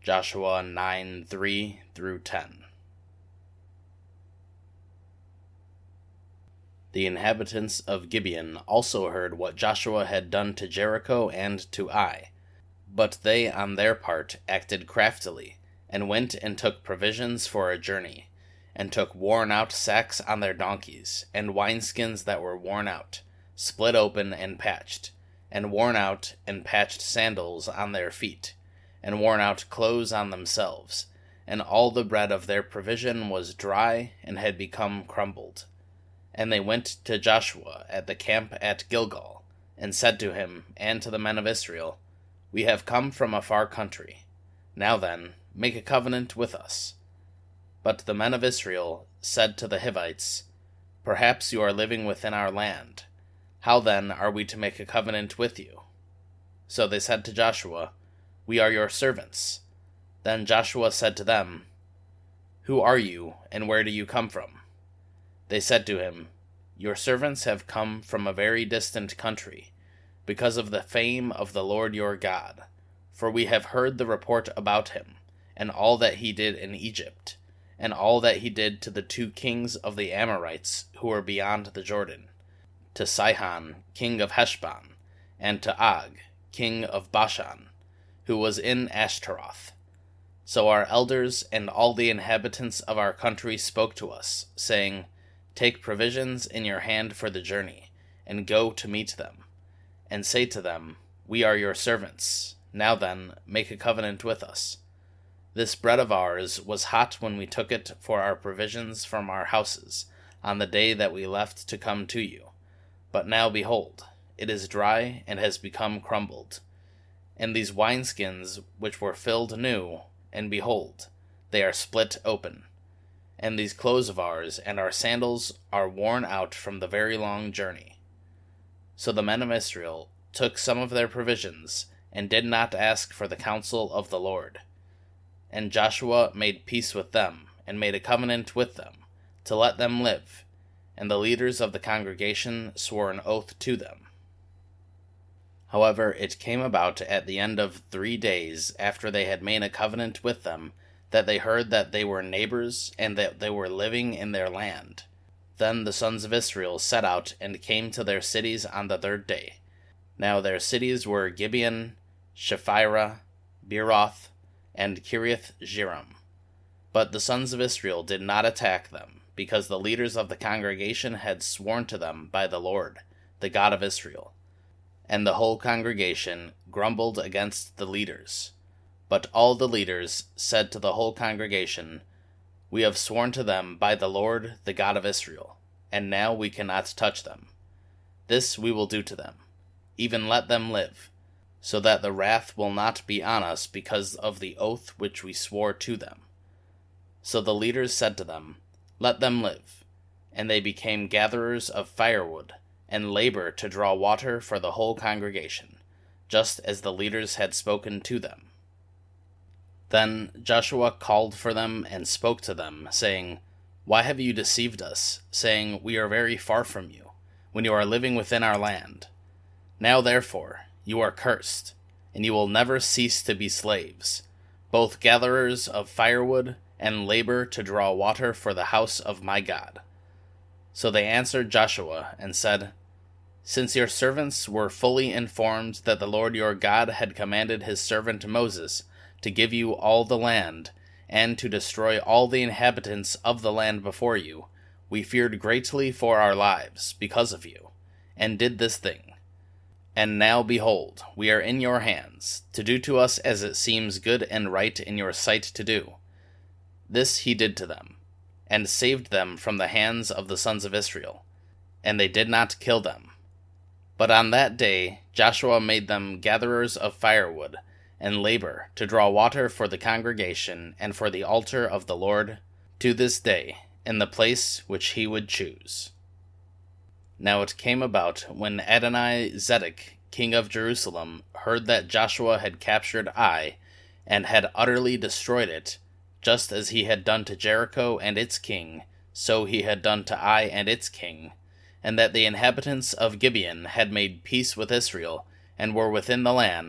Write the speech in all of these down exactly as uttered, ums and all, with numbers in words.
Joshua nine three through ten. The inhabitants of Gibeon also heard what Joshua had done to Jericho and to Ai. But they on their part acted craftily, and went and took provisions for a journey, and took worn-out sacks on their donkeys, and wineskins that were worn out, split open and patched, and worn out and patched sandals on their feet, and worn out clothes on themselves, and all the bread of their provision was dry and had become crumbled. And they went to Joshua at the camp at Gilgal, and said to him and to the men of Israel, We have come from a far country. Now then, make a covenant with us. But the men of Israel said to the Hivites, Perhaps you are living within our land. How then are we to make a covenant with you? So they said to Joshua, We are your servants. Then Joshua said to them, Who are you, and where do you come from? They said to him, Your servants have come from a very distant country, because of the fame of the Lord your God. For we have heard the report about him, and all that he did in Egypt, and all that he did to the two kings of the Amorites who were beyond the Jordan, to Sihon, king of Heshbon, and to Og, king of Bashan, who was in Ashtaroth. So our elders and all the inhabitants of our country spoke to us, saying, Take provisions in your hand for the journey, and go to meet them, and say to them, We are your servants. Now then, make a covenant with us. This bread of ours was hot when we took it for our provisions from our houses, on the day that we left to come to you. But now behold, it is dry and has become crumbled. And these wineskins which were filled new, and behold, they are split open. And these clothes of ours and our sandals are worn out from the very long journey. So the men of Israel took some of their provisions, and did not ask for the counsel of the Lord. And Joshua made peace with them, and made a covenant with them, to let them live. And the leaders of the congregation swore an oath to them. However, it came about at the end of three days after they had made a covenant with them, that they heard that they were neighbors, and that they were living in their land. Then the sons of Israel set out, and came to their cities on the third day. Now their cities were Gibeon, Shephirah, Beeroth, and Kiriath Jearim. But the sons of Israel did not attack them, because the leaders of the congregation had sworn to them by the Lord, the God of Israel. And the whole congregation grumbled against the leaders. But all the leaders said to the whole congregation, We have sworn to them by the Lord, the God of Israel, and now we cannot touch them. This we will do to them, even let them live, so that the wrath will not be on us because of the oath which we swore to them. So the leaders said to them, Let them live. And they became gatherers of firewood, and labor to draw water for the whole congregation, just as the leaders had spoken to them. Then Joshua called for them and spoke to them, saying, Why have you deceived us, saying, We are very far from you, when you are living within our land? Now therefore, you are cursed, and you will never cease to be slaves, both gatherers of firewood and labor to draw water for the house of my God. So they answered Joshua and said, Since your servants were fully informed that the Lord your God had commanded his servant Moses to give you all the land, and to destroy all the inhabitants of the land before you, we feared greatly for our lives because of you, and did this thing. And now behold, we are in your hands, to do to us as it seems good and right in your sight to do. This he did to them, and saved them from the hands of the sons of Israel, and they did not kill them. But on that day Joshua made them gatherers of firewood, and labor to draw water for the congregation and for the altar of the Lord, to this day, in the place which he would choose. Now it came about, when Adoni-Zedek, king of Jerusalem, heard that Joshua had captured Ai, and had utterly destroyed it, just as he had done to Jericho and its king, so he had done to Ai and its king, and that the inhabitants of Gibeon had made peace with Israel, and were within the land,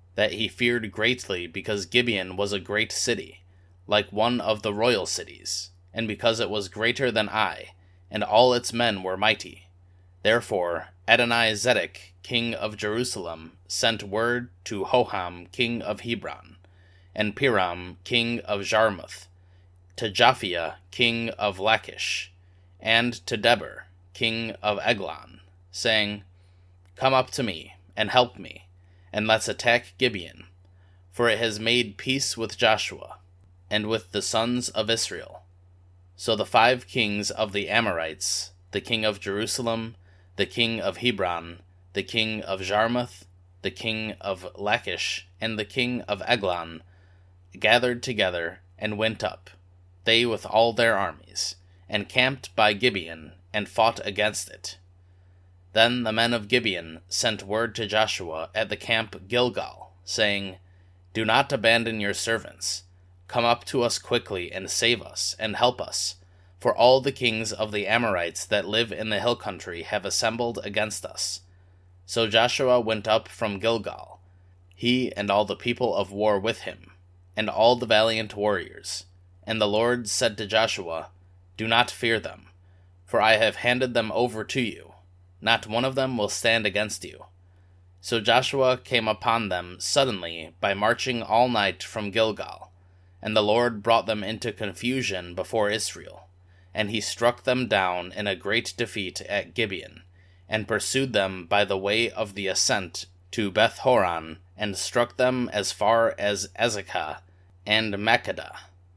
that he feared greatly because Gibeon was a great city, like one of the royal cities, and because it was greater than Ai, and all its men were mighty. Therefore Adoni-Zedek, king of Jerusalem, sent word to Hoham, king of Hebron, and Piram, king of Jarmuth, to Japhia, king of Lachish, and to Deber, king of Eglon, saying, Come up to me, and help me, and let's attack Gibeon, for it has made peace with Joshua, and with the sons of Israel. So the five kings of the Amorites, the king of Jerusalem, the king of Hebron, the king of Jarmuth, the king of Lachish, and the king of Eglon, gathered together and went up, they with all their armies, and camped by Gibeon, and fought against it. Then the men of Gibeon sent word to Joshua at the camp Gilgal, saying, Do not abandon your servants. Come up to us quickly, and save us, and help us. For all the kings of the Amorites that live in the hill country have assembled against us. So Joshua went up from Gilgal, he and all the people of war with him, and all the valiant warriors. And the Lord said to Joshua, Do not fear them, for I have handed them over to you. Not one of them will stand against you. So Joshua came upon them suddenly by marching all night from Gilgal, and the Lord brought them into confusion before Israel. And he struck them down in a great defeat at Gibeon, and pursued them by the way of the ascent to Beth-horon, and struck them as far as Azekah and Makkedah.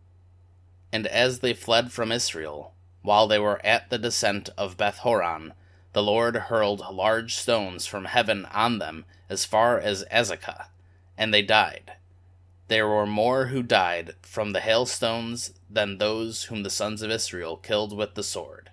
And as they fled from Israel, while they were at the descent of Beth-horon, the Lord hurled large stones from heaven on them as far as Azekah, and they died. There were more who died from the hailstones than those whom the sons of Israel killed with the sword.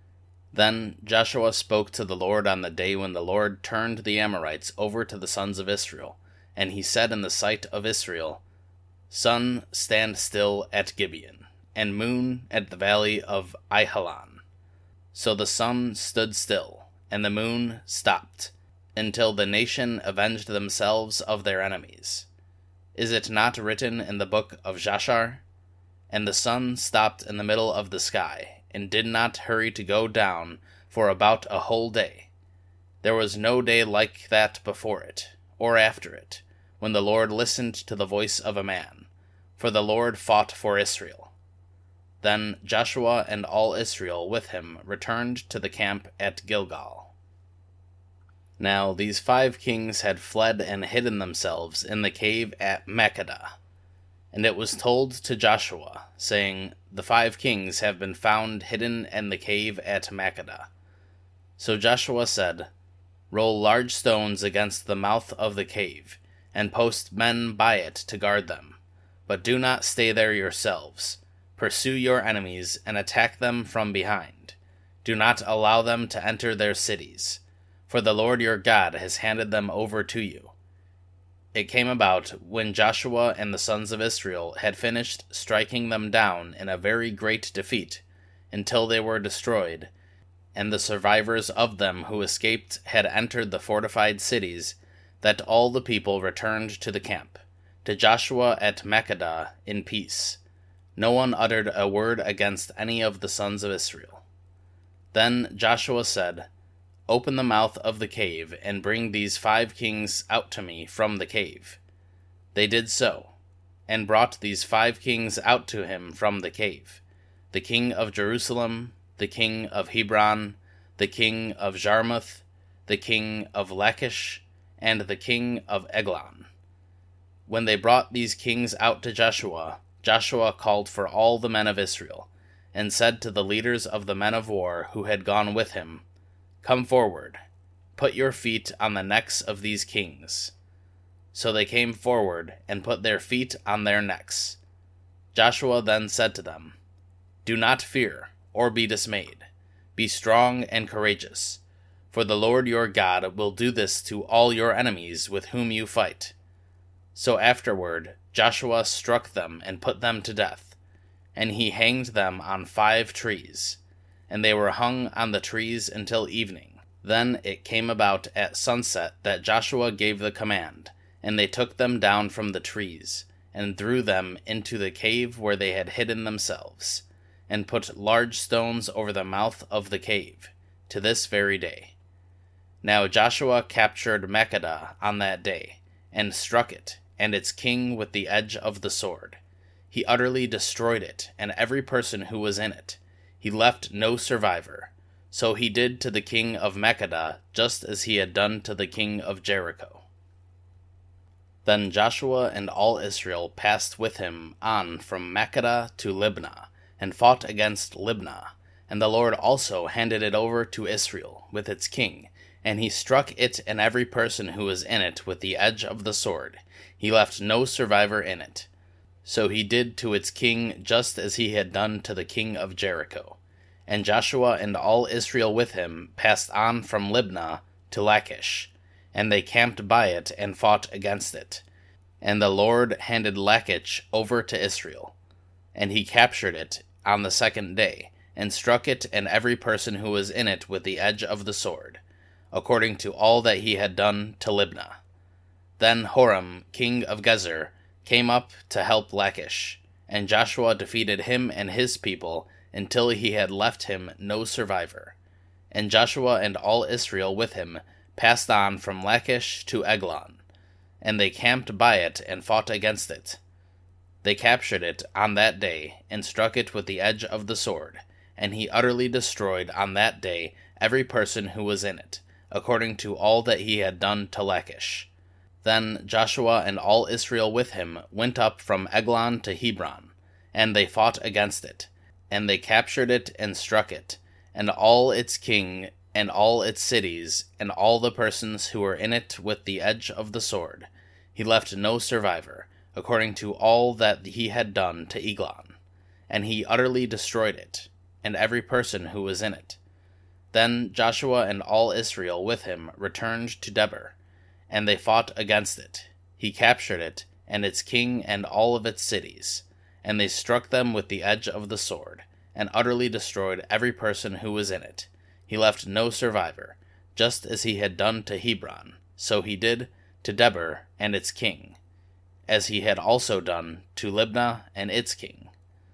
Then Joshua spoke to the Lord on the day when the Lord turned the Amorites over to the sons of Israel, and he said in the sight of Israel, Sun, stand still at Gibeon, and moon at the valley of Aijalon. So the sun stood still, and the moon stopped, until the nation avenged themselves of their enemies. Is it not written in the book of Jashar? And the sun stopped in the middle of the sky, and did not hurry to go down for about a whole day. There was no day like that before it, or after it, when the Lord listened to the voice of a man, for the Lord fought for Israel. Then Joshua and all Israel with him returned to the camp at Gilgal. Now these five kings had fled and hidden themselves in the cave at Makkedah. And it was told to Joshua, saying, The five kings have been found hidden in the cave at Makkedah. So Joshua said, Roll large stones against the mouth of the cave, and post men by it to guard them. But do not stay there yourselves. Pursue your enemies and attack them from behind. Do not allow them to enter their cities, for the Lord your God has handed them over to you. It came about, when Joshua and the sons of Israel had finished striking them down in a very great defeat, until they were destroyed, and the survivors of them who escaped had entered the fortified cities, that all the people returned to the camp, to Joshua at Makkedah in peace. No one uttered a word against any of the sons of Israel. Then Joshua said, Open the mouth of the cave, and bring these five kings out to me from the cave. They did so, and brought these five kings out to him from the cave, the king of Jerusalem, the king of Hebron, the king of Jarmuth, the king of Lachish, and the king of Eglon. When they brought these kings out to Joshua, Joshua called for all the men of Israel, and said to the leaders of the men of war who had gone with him, Come forward, put your feet on the necks of these kings. So they came forward, and put their feet on their necks. Joshua then said to them, Do not fear, or be dismayed. Be strong and courageous, for the Lord your God will do this to all your enemies with whom you fight. So afterward Joshua struck them and put them to death, and he hanged them on five trees. And they were hung on the trees until evening. Then it came about at sunset that Joshua gave the command, And they took them down from the trees, and threw them into the cave where they had hidden themselves, and put large stones over the mouth of the cave, to this very day. Now Joshua captured Makkedah on that day, and struck it, and its king with the edge of the sword. He utterly destroyed it, and every person who was in it. He left no survivor. So he did to the king of Makkedah just as he had done to the king of Jericho. Then Joshua and all Israel passed with him on from Makkedah to Libnah, and fought against Libnah. And the Lord also handed it over to Israel, with its king, and he struck it and every person who was in it with the edge of the sword. He left no survivor in it. So he did to its king just as he had done to the king of Jericho. And Joshua and all Israel with him passed on from Libnah to Lachish, and they camped by it and fought against it. And the Lord handed Lachish over to Israel, and he captured it on the second day, and struck it and every person who was in it with the edge of the sword, according to all that he had done to Libnah. Then Horam, king of Gezer, came up to help Lachish, and Joshua defeated him and his people until he had left him no survivor. And Joshua and all Israel with him passed on from Lachish to Eglon, and they camped by it and fought against it. They captured it on that day, and struck it with the edge of the sword, and he utterly destroyed on that day every person who was in it, according to all that he had done to Lachish. Then Joshua and all Israel with him went up from Eglon to Hebron, and they fought against it. And they captured it and struck it, and all its king, and all its cities, and all the persons who were in it with the edge of the sword. He left no survivor, according to all that he had done to Eglon. And he utterly destroyed it, and every person who was in it. Then Joshua and all Israel with him returned to Debir, and they fought against it. He captured it, and its king, and all of its cities. And they struck them with the edge of the sword, and utterly destroyed every person who was in it. He left no survivor, just as he had done to Hebron, so he did to Debir and its king, as he had also done to Libnah and its king.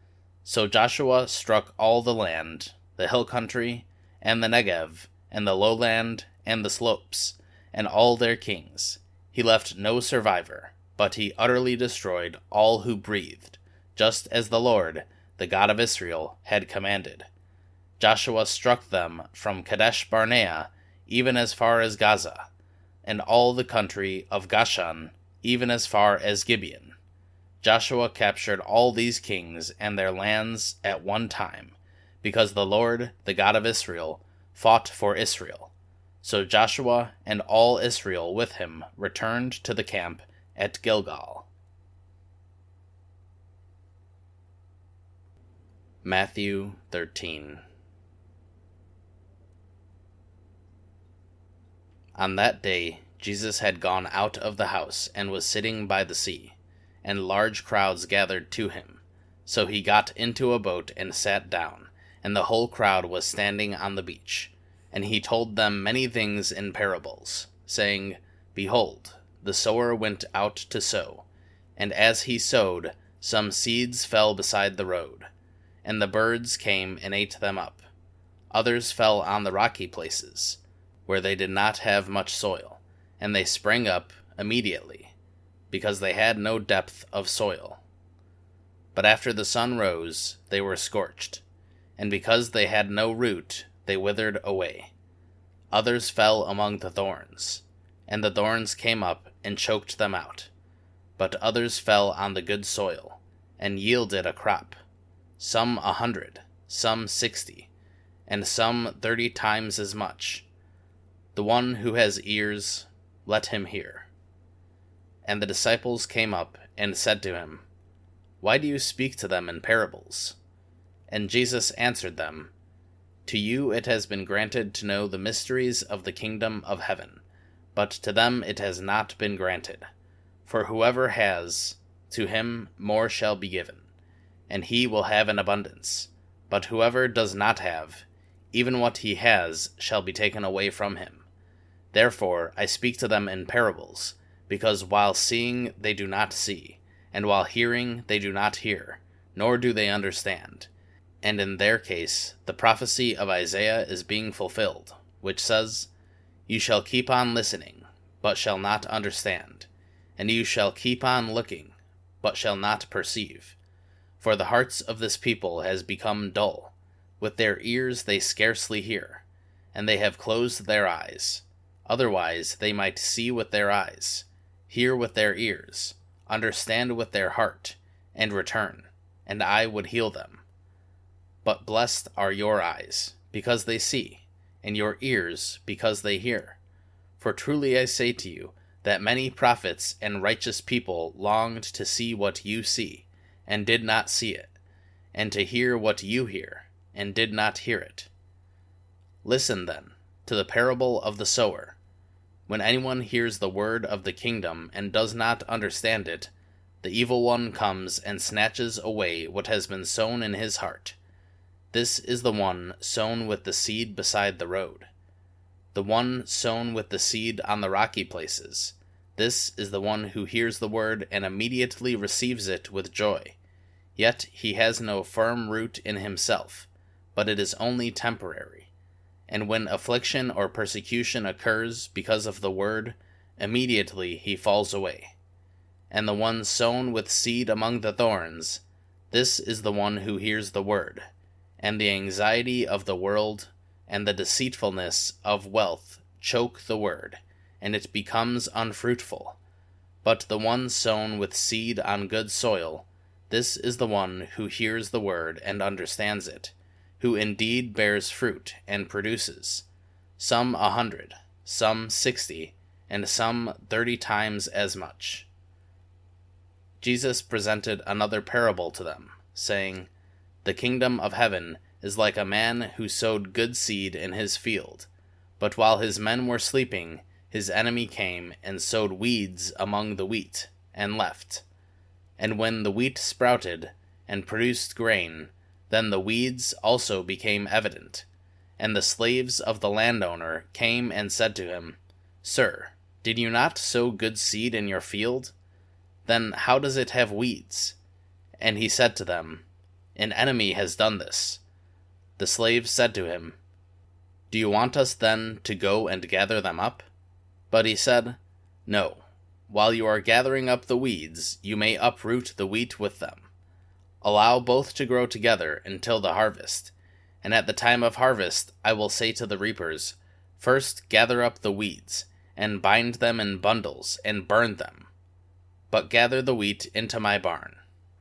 So Joshua struck all the land, the hill country, and the Negev, and the lowland, and the slopes, and all their kings. He left no survivor, but he utterly destroyed all who breathed, just as the Lord, the God of Israel, had commanded. Joshua struck them from Kadesh Barnea, even as far as Gaza, and all the country of Goshen, even as far as Gibeon. Joshua captured all these kings and their lands at one time, because the Lord, the God of Israel, fought for Israel. So Joshua and all Israel with him returned to the camp at Gilgal. Matthew thirteen. On that day Jesus had gone out of the house and was sitting by the sea, and large crowds gathered to him. So he got into a boat and sat down, and the whole crowd was standing on the beach. And he told them many things in parables, saying, Behold, the sower went out to sow, and as he sowed, some seeds fell beside the road, and the birds came and ate them up. Others fell on the rocky places, where they did not have much soil, and they sprang up immediately, because they had no depth of soil. But after the sun rose, they were scorched, and because they had no root, they withered away. Others fell among the thorns, and the thorns came up and choked them out. But others fell on the good soil, and yielded a crop, some a hundred, some sixty, and some thirty times as much. The one who has ears, let him hear. And the disciples came up and said to him, Why do you speak to them in parables? And Jesus answered them, To you it has been granted to know the mysteries of the kingdom of heaven, but to them it has not been granted. For whoever has, to him more shall be given, and he will have an abundance. But whoever does not have, even what he has shall be taken away from him. Therefore I speak to them in parables, because while seeing they do not see, and while hearing they do not hear, nor do they understand. And in their case, the prophecy of Isaiah is being fulfilled, which says, You shall keep on listening, but shall not understand, and you shall keep on looking, but shall not perceive. For the hearts of this people has become dull, with their ears they scarcely hear, and they have closed their eyes. Otherwise they might see with their eyes, hear with their ears, understand with their heart, and return, and I would heal them. But blessed are your eyes, because they see, and your ears, because they hear. For truly I say to you, that many prophets and righteous people longed to see what you see, and did not see it, and to hear what you hear, and did not hear it. Listen, then, to the parable of the sower. When anyone hears the word of the kingdom and does not understand it, the evil one comes and snatches away what has been sown in his heart. This is the one sown with the seed beside the road. The one sown with the seed on the rocky places. This is the one who hears the word and immediately receives it with joy. Yet he has no firm root in himself, but it is only temporary. And when affliction or persecution occurs because of the word, immediately he falls away. And the one sown with seed among the thorns, this is the one who hears the word, and the anxiety of the world and the deceitfulness of wealth choke the word, and it becomes unfruitful. But the one sown with seed on good soil, this is the one who hears the word and understands it, who indeed bears fruit and produces, some a hundred, some sixty, and some thirty times as much. Jesus presented another parable to them, saying, The kingdom of heaven is like a man who sowed good seed in his field. But while his men were sleeping, his enemy came and sowed weeds among the wheat, and left. And when the wheat sprouted and produced grain, then the weeds also became evident. And the slaves of the landowner came and said to him, Sir, did you not sow good seed in your field? Then how does it have weeds? And he said to them, An enemy has done this. The slaves said to him, Do you want us then to go and gather them up? But he said, No. While you are gathering up the weeds, you may uproot the wheat with them. Allow both to grow together until the harvest. And at the time of harvest I will say to the reapers, First gather up the weeds, and bind them in bundles, and burn them. But gather the wheat into my barn.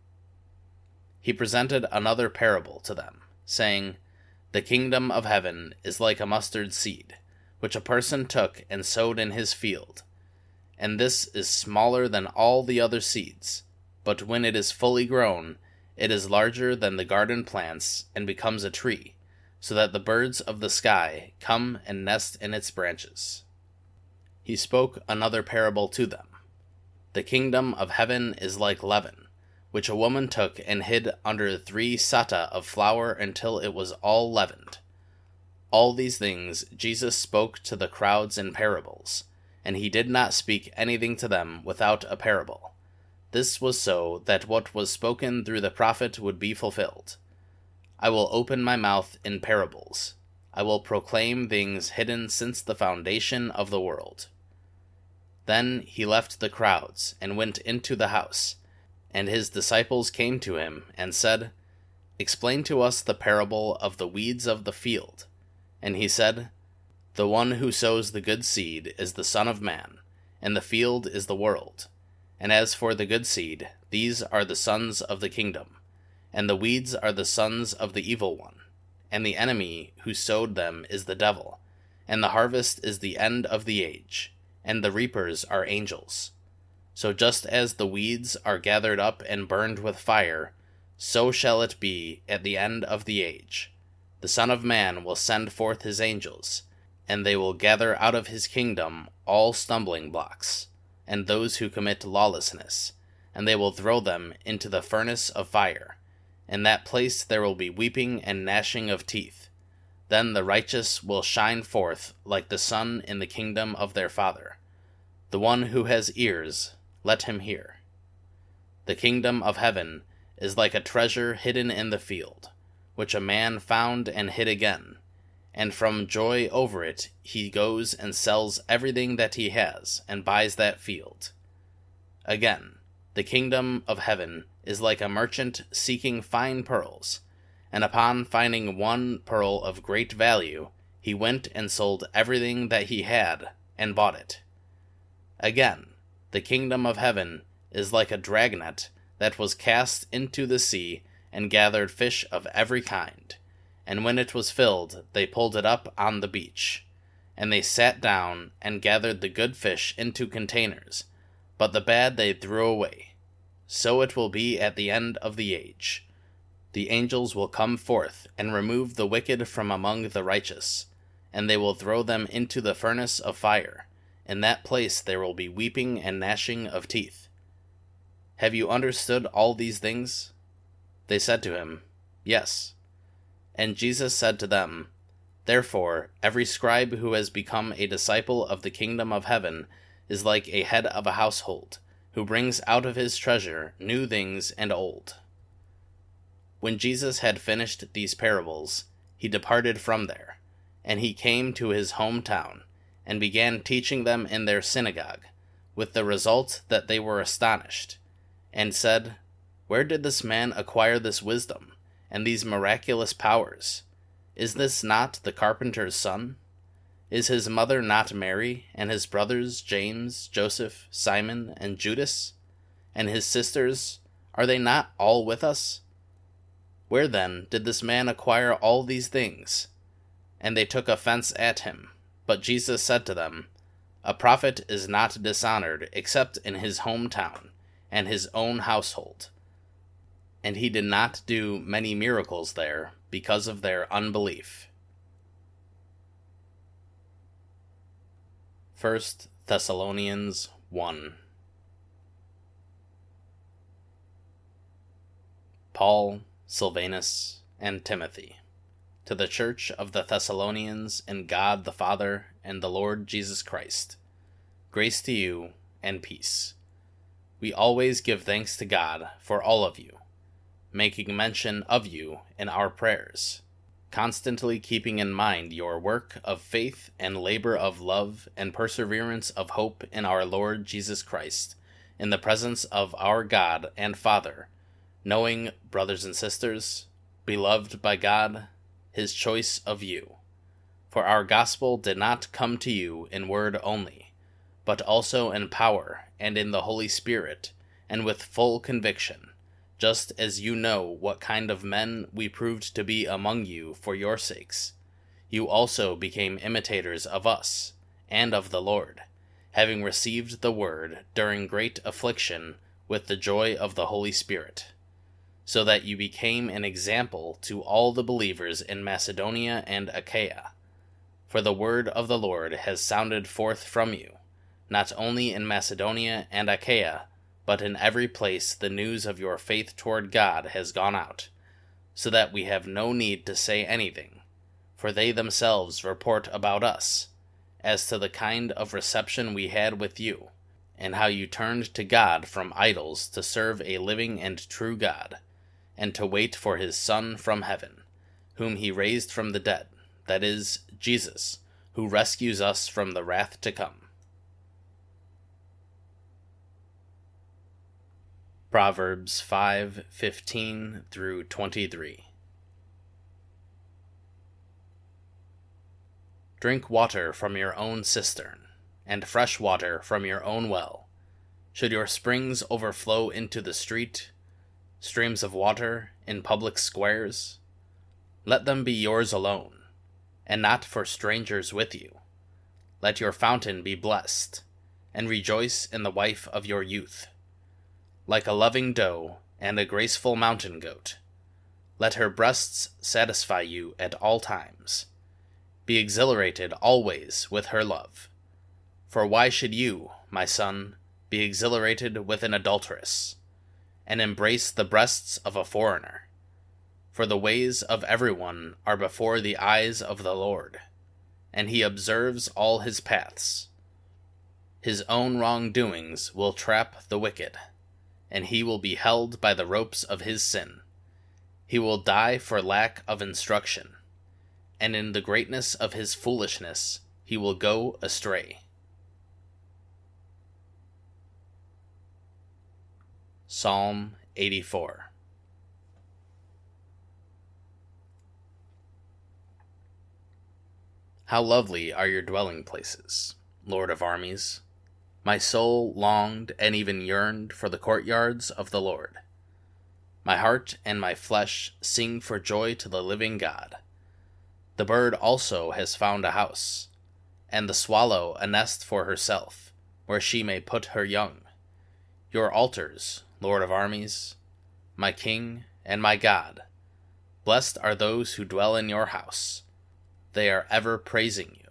He presented another parable to them, saying, The kingdom of heaven is like a mustard seed, which a person took and sowed in his field. And this is smaller than all the other seeds, but when it is fully grown, it is larger than the garden plants and becomes a tree, so that the birds of the sky come and nest in its branches. He spoke another parable to them. The kingdom of heaven is like leaven, which a woman took and hid under three sata of flour until it was all leavened. All these things Jesus spoke to the crowds in parables, and he did not speak anything to them without a parable. This was so that what was spoken through the prophet would be fulfilled. I will open my mouth in parables. I will proclaim things hidden since the foundation of the world. Then he left the crowds and went into the house, and his disciples came to him and said, Explain to us the parable of the weeds of the field. And he said, The one who sows the good seed is the Son of Man, and the field is the world. And as for the good seed, these are the sons of the kingdom, and the weeds are the sons of the evil one. And the enemy who sowed them is the devil, and the harvest is the end of the age, and the reapers are angels. So just as the weeds are gathered up and burned with fire, so shall it be at the end of the age. The Son of Man will send forth his angels, and they will gather out of his kingdom all stumbling blocks, and those who commit lawlessness, and they will throw them into the furnace of fire. In that place there will be weeping and gnashing of teeth. Then the righteous will shine forth like the sun in the kingdom of their Father. The one who has ears, let him hear. The kingdom of heaven is like a treasure hidden in the field, which a man found and hid again, and from joy over it he goes and sells everything that he has, and buys that field. Again, the kingdom of heaven is like a merchant seeking fine pearls, and upon finding one pearl of great value, he went and sold everything that he had, and bought it. Again, the kingdom of heaven is like a dragnet that was cast into the sea and gathered fish of every kind. And when it was filled, they pulled it up on the beach. And they sat down and gathered the good fish into containers, but the bad they threw away. So it will be at the end of the age. The angels will come forth and remove the wicked from among the righteous, and they will throw them into the furnace of fire. In that place there will be weeping and gnashing of teeth. Have you understood all these things? They said to him, Yes. And Jesus said to them, Therefore, every scribe who has become a disciple of the kingdom of heaven is like a head of a household, who brings out of his treasure new things and old. When Jesus had finished these parables, he departed from there, and he came to his hometown, and began teaching them in their synagogue, with the result that they were astonished, and said, Where did this man acquire this wisdom, and these miraculous powers? Is this not the carpenter's son? Is his mother not Mary, and his brothers James, Joseph, Simon, and Judas? And his sisters, are they not all with us? Where then did this man acquire all these things? And they took offense at him. But Jesus said to them, A prophet is not dishonored except in his hometown and his own household. And he did not do many miracles there because of their unbelief. First Thessalonians one. Paul, Silvanus, and Timothy, to the church of the Thessalonians in God the Father and the Lord Jesus Christ, grace to you and peace. We always give thanks to God for all of you, making mention of you in our prayers, constantly keeping in mind your work of faith and labor of love and perseverance of hope in our Lord Jesus Christ, in the presence of our God and Father, knowing, brothers and sisters, beloved by God, his choice of you. For our gospel did not come to you in word only, but also in power and in the Holy Spirit, and with full conviction, just as you know what kind of men we proved to be among you for your sakes. You also became imitators of us, and of the Lord, having received the word during great affliction with the joy of the Holy Spirit, so that you became an example to all the believers in Macedonia and Achaia. For the word of the Lord has sounded forth from you, not only in Macedonia and Achaia, but in every place the news of your faith toward God has gone out, so that we have no need to say anything, for they themselves report about us, as to the kind of reception we had with you, and how you turned to God from idols to serve a living and true God, and to wait for his Son from heaven, whom he raised from the dead, that is, Jesus, who rescues us from the wrath to come. Proverbs five fifteen through twenty-three. Drink water from your own cistern, and fresh water from your own well. Should your springs overflow into the street, streams of water in public squares, let them be yours alone, and not for strangers with you. Let your fountain be blessed, and rejoice in the wife of your youth. Like a loving doe and a graceful mountain goat, let her breasts satisfy you at all times. Be exhilarated always with her love. For why should you, my son, be exhilarated with an adulteress, and embrace the breasts of a foreigner? For the ways of everyone are before the eyes of the Lord, and he observes all his paths. His own wrongdoings will trap the wicked, and he will be held by the ropes of his sin. He will die for lack of instruction, and in the greatness of his foolishness he will go astray. Psalm eighty-four. How lovely are your dwelling places, Lord of armies! My soul longed and even yearned for the courtyards of the Lord. My heart and my flesh sing for joy to the living God. The bird also has found a house, and the swallow a nest for herself, where she may put her young. Your altars, Lord of armies, my King and my God, blessed are those who dwell in your house. They are ever praising you.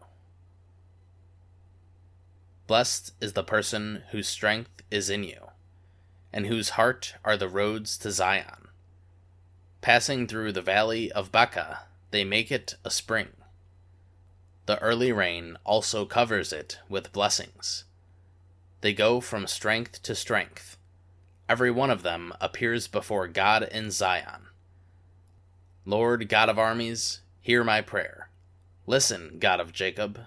Blessed is the person whose strength is in you, and whose heart are the roads to Zion. Passing through the valley of Baca, they make it a spring. The early rain also covers it with blessings. They go from strength to strength. Every one of them appears before God in Zion. Lord God of armies, hear my prayer. Listen, God of Jacob.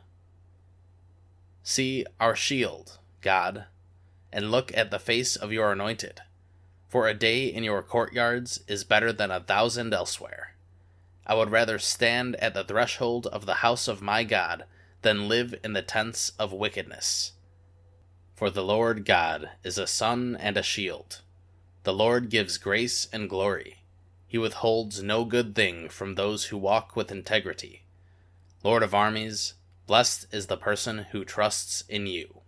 See our shield, God, and look at the face of your anointed. For a day in your courtyards is better than a thousand elsewhere. I would rather stand at the threshold of the house of my God than live in the tents of wickedness. For the Lord God is a sun and a shield. The Lord gives grace and glory. He withholds no good thing from those who walk with integrity. Lord of armies, blessed is the person who trusts in you.